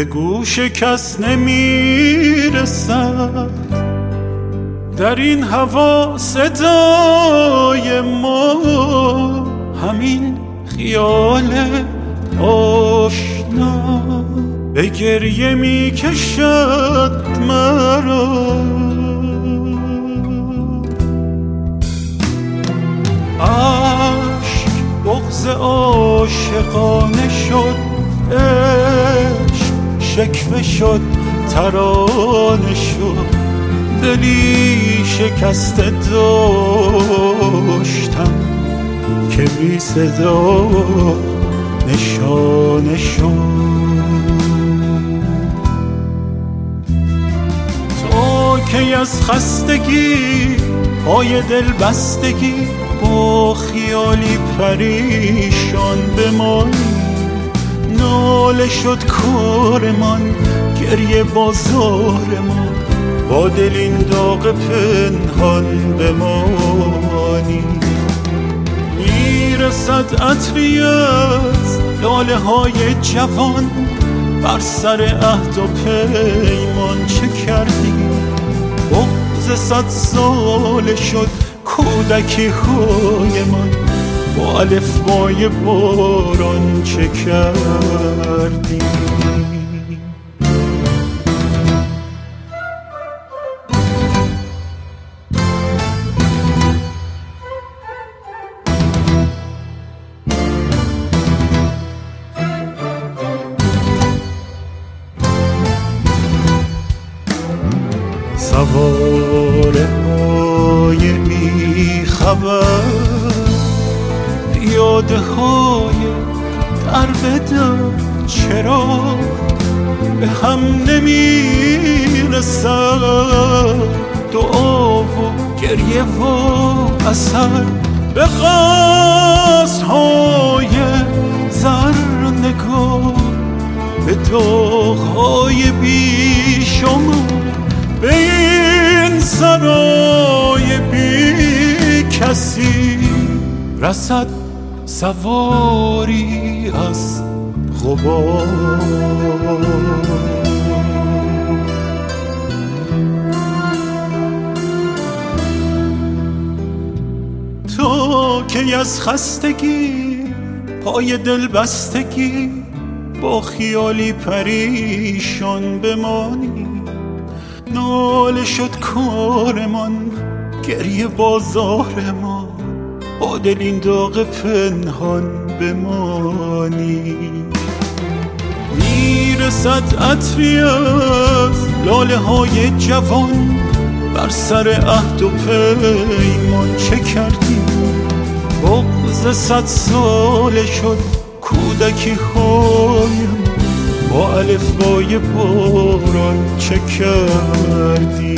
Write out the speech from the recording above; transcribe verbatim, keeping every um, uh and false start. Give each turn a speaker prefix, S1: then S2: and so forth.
S1: به گوش کس نمیرسد. در این هوا صدای ما همین خیال آشنا به گریه می کشد مرا. عشق بغض عاشقانه شد، عشق شکوه شد ترانه شد. دلی شکسته داشتم که بی صدا نشانه شد. تو که از خستگی پای دل بستگی با خیالی پریشان بمانی. ناله شد کارمان، گریه بازارمان، با دل این داغ پنهان بمانی. میرسد عطری از لاله های جوان، بر سر عهد و پیمان چه کردی؟ بغض صد ساله شد کودکی های من، با الفبای باران چه کردی؟ سواره های بی خبر، یاده های در به در، چرا به هم نمیرسد؟ دعا و گریه و اثر به قصدهای زر نگاه، به داغ‌های بی شما، به این سرای بی کسی رسد سواری از غبار. تو که از خستگی پای دل بستگی با خیالی پریشان بمانی. ناله شد کارمان، گریه بازار ما، با دل این داغ پنهان بمانی. میرسد عطری از لاله های جوان، بر سر عهد و پیمان چه کردی؟ بغض صد ساله شد کودکی هایم، با الفبای باران چه کردی؟